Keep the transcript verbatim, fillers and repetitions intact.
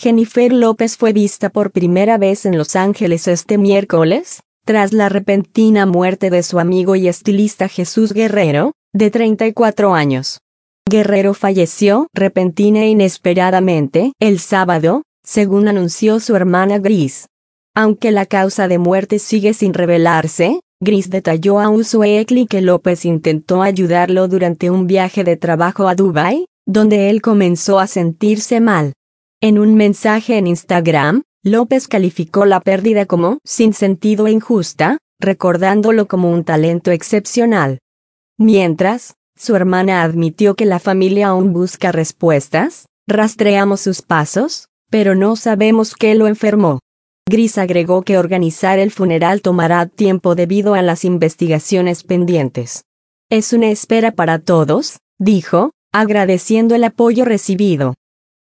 Jennifer López fue vista por primera vez en Los Ángeles este miércoles, tras la repentina muerte de su amigo y estilista Jesús Guerrero, de treinta y cuatro años. Guerrero falleció repentina e inesperadamente el sábado, según anunció su hermana Gris. Aunque la causa de muerte sigue sin revelarse, Gris detalló a Usually que López intentó ayudarlo durante un viaje de trabajo a Dubái, donde él comenzó a sentirse mal. En un mensaje en Instagram, López calificó la pérdida como sin sentido e injusta, recordándolo como un talento excepcional. Mientras, su hermana admitió que la familia aún busca respuestas, rastreamos sus pasos, pero no sabemos qué lo enfermó. Gris agregó que organizar el funeral tomará tiempo debido a las investigaciones pendientes. Es una espera para todos, dijo, agradeciendo el apoyo recibido.